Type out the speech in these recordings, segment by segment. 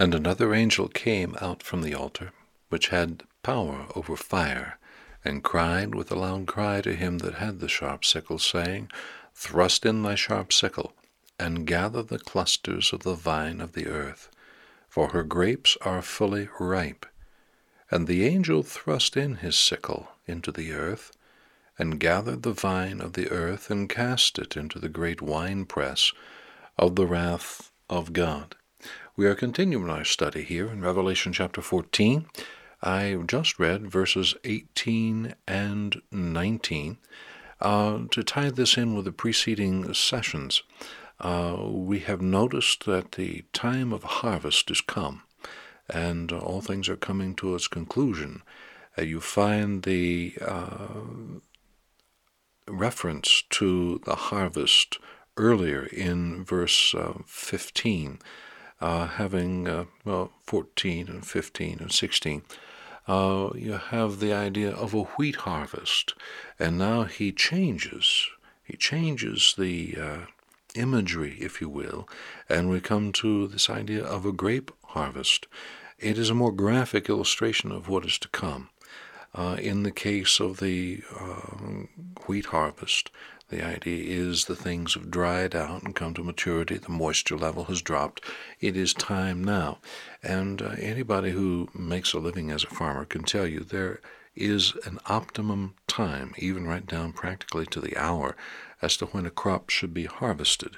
And another angel came out from the altar, which had power over fire, and cried with a loud cry to him that had the sharp sickle, saying, Thrust in thy sharp sickle, and gather the clusters of the vine of the earth, for her grapes are fully ripe. And the angel thrust in his sickle into the earth, and gathered the vine of the earth, and cast it into the great winepress of the wrath of God. We are continuing our study here in Revelation chapter 14. I just read verses 18 and 19. To tie this in with the preceding sessions, we have noticed that the time of harvest is come, and all things are coming to its conclusion. You find the reference to the harvest earlier in verse 15. Having 14 and 15 and 16, you have the idea of a wheat harvest, and now he changes the imagery, if you will, and we come to this idea of a grape harvest. It is a more graphic illustration of what is to come. In the case of the wheat harvest, the idea is the things have dried out and come to maturity. The moisture level has dropped. It is time now. And anybody who makes a living as a farmer can tell you there is an optimum time, even right down practically to the hour, as to when a crop should be harvested.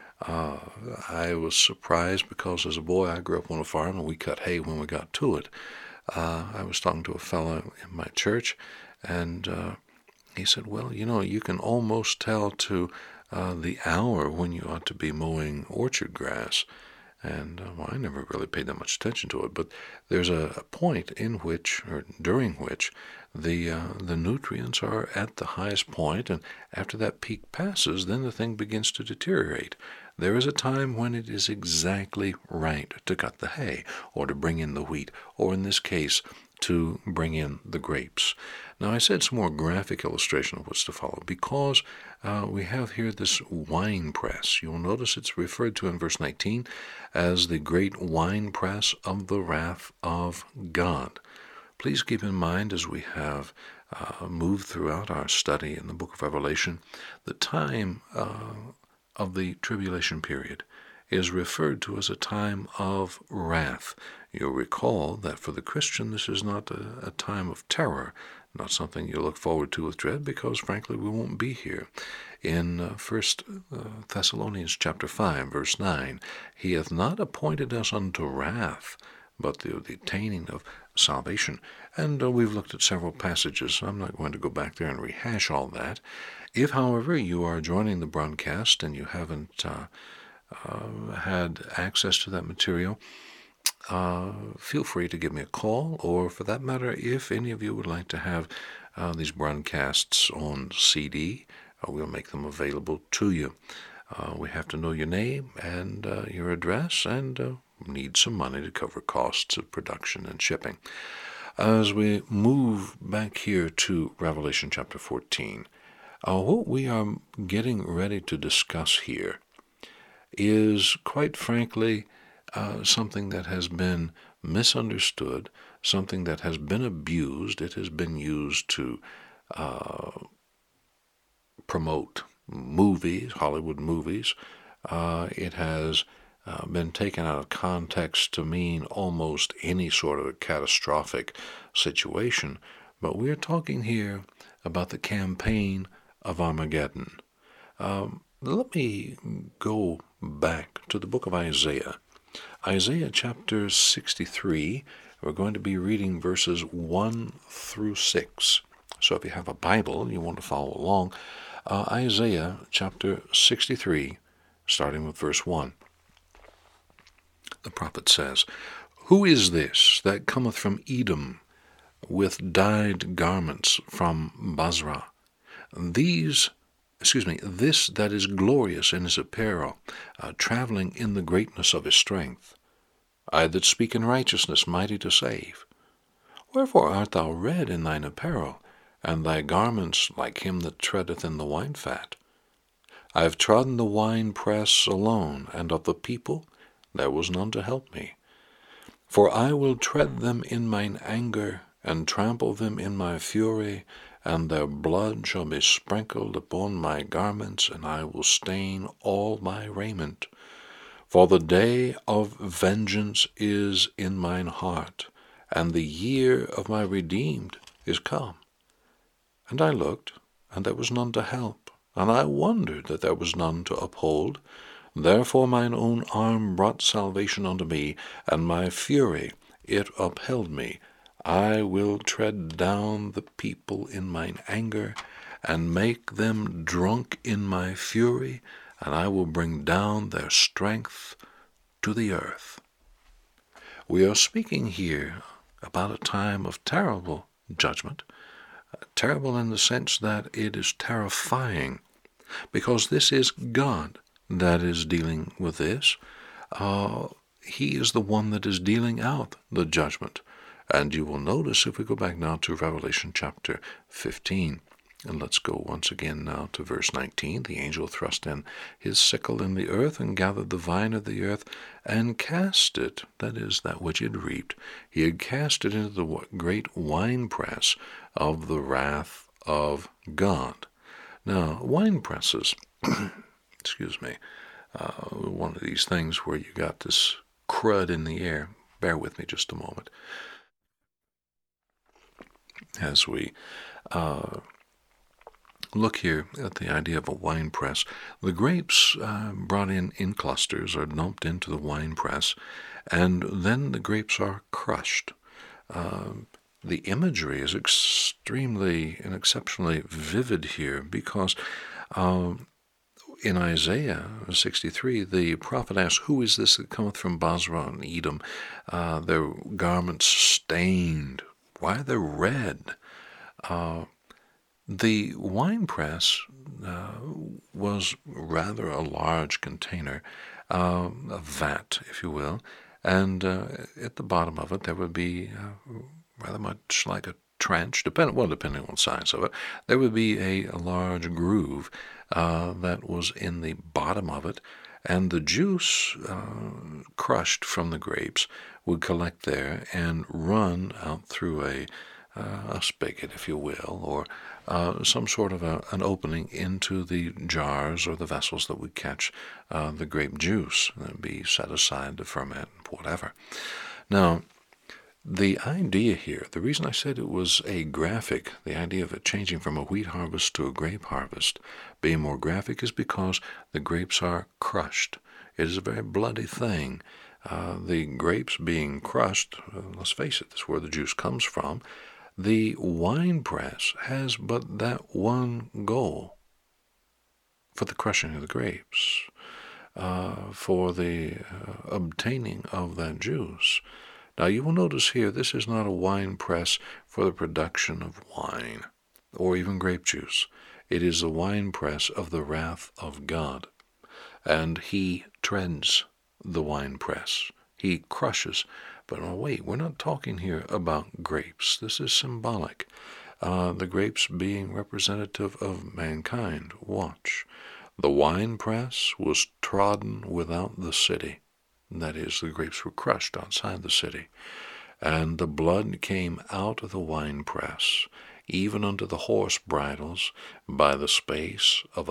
I was surprised because as a boy I grew up on a farm and we cut hay when we got to it. I was talking to a fellow in my church, and he said, well, you can almost tell to the hour when you ought to be mowing orchard grass. And I never really paid that much attention to it, but there's a point in which, or during which, the nutrients are at the highest point, and after that peak passes, then the thing begins to deteriorate. There is a time when it is exactly right to cut the hay, or to bring in the wheat, or in this case, to bring in the grapes. Now, I said some more graphic illustration of what's to follow because we have here this wine press. You'll notice it's referred to in verse 19 as the great wine press of the wrath of God. Please keep in mind as we have moved throughout our study in the book of Revelation, the time of the tribulation period is referred to as a time of wrath. You'll recall that for the Christian this is not a time of terror, not something you look forward to with dread, because frankly we won't be here. In 1 Thessalonians chapter 5, verse 9, He hath not appointed us unto wrath, but the attaining of salvation. And we've looked at several passages, so I'm not going to go back there and rehash all that. If, however, you are joining the broadcast and you haven't had access to that material, feel free to give me a call, or for that matter, if any of you would like to have these broadcasts on CD, we'll make them available to you. We have to know your name and your address, and need some money to cover costs of production and shipping. As we move back here to Revelation chapter 14, what we are getting ready to discuss here is, quite frankly, something that has been misunderstood, something that has been abused. It has been used to promote movies, Hollywood movies. It has been taken out of context to mean almost any sort of a catastrophic situation. But we're talking here about the campaign of Armageddon. Let me go back to the book of Isaiah. Isaiah chapter 63, we're going to be reading verses 1 through 6. So if you have a Bible and you want to follow along, Isaiah chapter 63, starting with verse 1. The prophet says, Who is this that cometh from Edom with dyed garments from Basra? This that is glorious in his apparel, traveling in the greatness of his strength. I that speak in righteousness, mighty to save. Wherefore art thou red in thine apparel, and thy garments like him that treadeth in the wine fat? I have trodden the wine press alone, and of the people there was none to help me. For I will tread them in mine anger, and trample them in my fury, and their blood shall be sprinkled upon my garments, and I will stain all my raiment. For the day of vengeance is in mine heart, and the year of my redeemed is come. And I looked, and there was none to help, and I wondered that there was none to uphold. Therefore mine own arm brought salvation unto me, and my fury it upheld me. I will tread down the people in mine anger, and make them drunk in my fury, and I will bring down their strength to the earth. We are speaking here about a time of terrible judgment, terrible in the sense that it is terrifying, because this is God that is dealing with this. He is the one that is dealing out the judgment. And you will notice, if we go back now to Revelation chapter 15, and let's go once again now to verse 19. The angel thrust in his sickle in the earth, and gathered the vine of the earth, and cast it, that is, that which he had reaped, he had cast it into the great winepress of the wrath of God. Now, wine presses, excuse me, one of these things where you got this crud in the air. Bear with me just a moment as we look here at the idea of a wine press. The grapes brought in clusters are dumped into the wine press, and then the grapes are crushed. The imagery is extremely and exceptionally vivid here, because in Isaiah 63, the prophet asks, "Who is this that cometh from Basra and Edom? Their garments stained. Why are they red?" The winepress was rather a large container, a vat, if you will, and at the bottom of it there would be rather much like a trench, depending on the size of it. There would be a large groove that was in the bottom of it, and the juice crushed from the grapes would collect there and run out through a spigot, if you will, or some sort of an opening into the jars or the vessels that would catch the grape juice and be set aside to ferment, whatever. Now, the idea here, the reason I said it was a graphic, the idea of it changing from a wheat harvest to a grape harvest being more graphic, is because the grapes are crushed. It is a very bloody thing. The grapes being crushed, let's face it, that's where the juice comes from. The wine press has but that one goal: for the crushing of the grapes, for the obtaining of that juice. Now you will notice here, this is not a wine press for the production of wine or even grape juice. It is the wine press of the wrath of God. And he treads the wine press. He crushes. But oh, wait, we're not talking here about grapes. This is symbolic. The grapes being representative of mankind. Watch. The wine press was trodden without the city. That is, the grapes were crushed outside the city. And the blood came out of the winepress, even unto the horse bridles, by the space of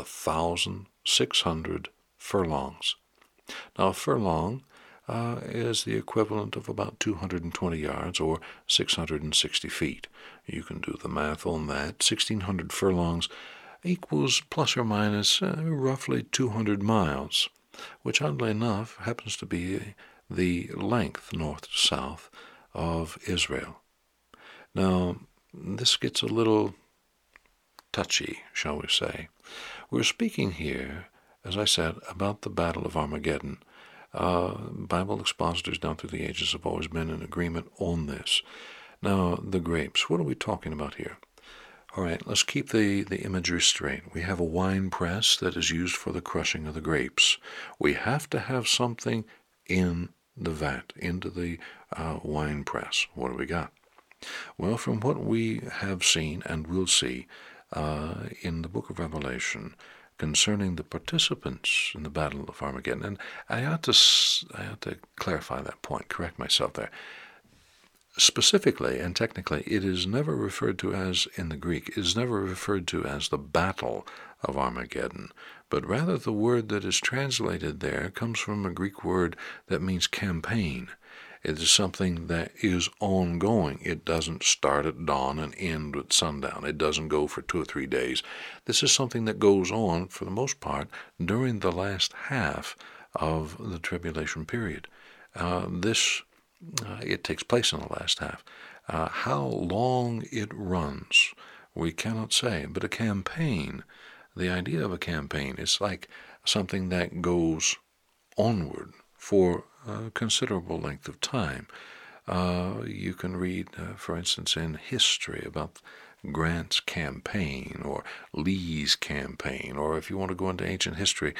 1,600 furlongs. Now, a furlong is the equivalent of about 220 yards, or 660 feet. You can do the math on that. 1,600 furlongs equals plus or minus roughly 200 miles, which oddly enough happens to be the length, north to south, of Israel. Now, this gets a little touchy, shall we say. We're speaking here, as I said, about the Battle of Armageddon. Bible expositors down through the ages have always been in agreement on this. Now, the grapes, what are we talking about here? All right, let's keep the imagery straight. We have a wine press that is used for the crushing of the grapes. We have to have something in the vat, into the wine press. What do we got? Well, from what we have seen and will see in the book of Revelation, concerning the participants in the Battle of Armageddon. And I ought to clarify that point, correct myself there. Specifically and technically, it is never referred to as, in the Greek, it is never referred to as the Battle of Armageddon, but rather the word that is translated there comes from a Greek word that means campaign. It is something that is ongoing. It doesn't start at dawn and end at sundown. It doesn't go for 2 or 3 days. This is something that goes on, for the most part, during the last half of the tribulation period. It takes place in the last half. How long it runs, we cannot say, but a campaign, the idea of a campaign is like something that goes onward for a considerable length of time. You can read, for instance, in history about Grant's campaign or Lee's campaign, or if you want to go into ancient history,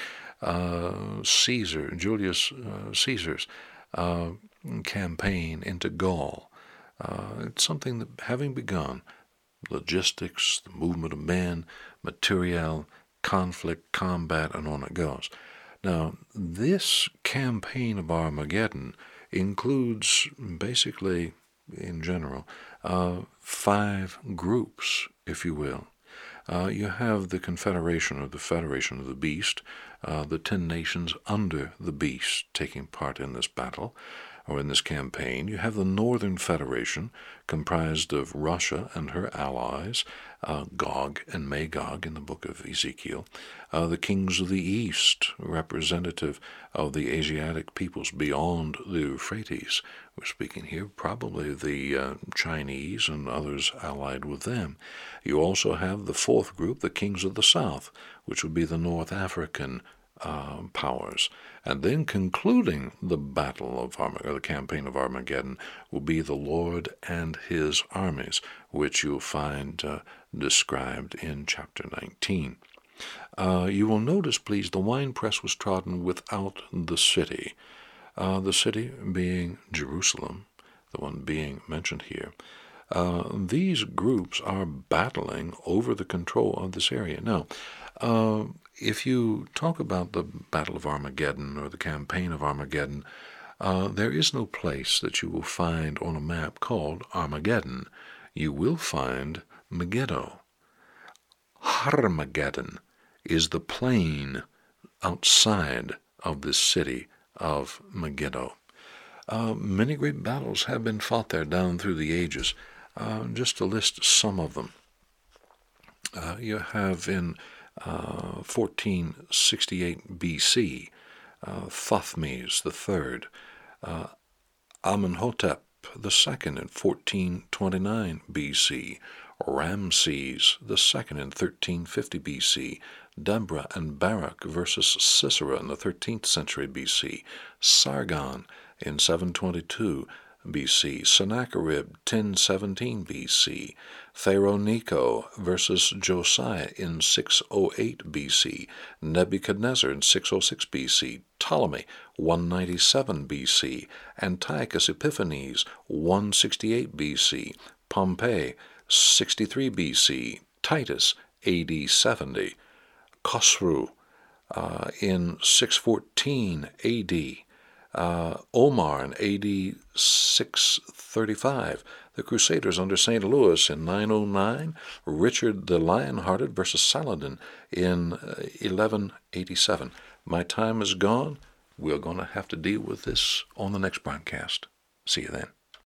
Julius Caesar's campaign into Gaul. It's something that, having begun, logistics, the movement of men, materiel, conflict, combat, and on it goes. Now, this campaign of Armageddon includes, basically, in general, 5 groups, if you will. You have the Confederation or the Federation of the Beast, the 10 nations under the Beast taking part in this battle or in this campaign. You have the Northern Federation, comprised of Russia and her allies, Gog and Magog in the book of Ezekiel, the kings of the East, representative of the Asiatic peoples beyond the Euphrates. We're speaking here probably the Chinese and others allied with them. You also have the 4th group, the kings of the South, which would be the North African powers. And then concluding the battle of the campaign of Armageddon will be the Lord and his armies, which you'll find described in chapter 19. You will notice, please, the winepress was trodden without the city being Jerusalem, the one being mentioned here. These groups are battling over the control of this area. Now, if you talk about the Battle of Armageddon or the campaign of Armageddon, there is no place that you will find on a map called Armageddon. You will find Megiddo. Harmageddon is the plain outside of this city of Megiddo. Many great battles have been fought there down through the ages. Just to list some of them. You have in 1468 BC, Thothmes III, Amenhotep II in 1429 BC, Ramses II in 1350 BC, Deborah and Barak versus Sisera in the 13th century BC, Sargon in 722 BC, Sennacherib 1017 BC, Pharaoh Necho versus Josiah in 608 BC, Nebuchadnezzar in 606 BC, Ptolemy 197 BC, Antiochus Epiphanes 168 BC, Pompey 63 BC, Titus AD 70, Khosru in 614 AD, Omar in AD 635, the Crusaders under St. Louis in 909, Richard the Lion-Hearted versus Saladin in 1187. My time is gone. We're going to have to deal with this on the next broadcast. See you then.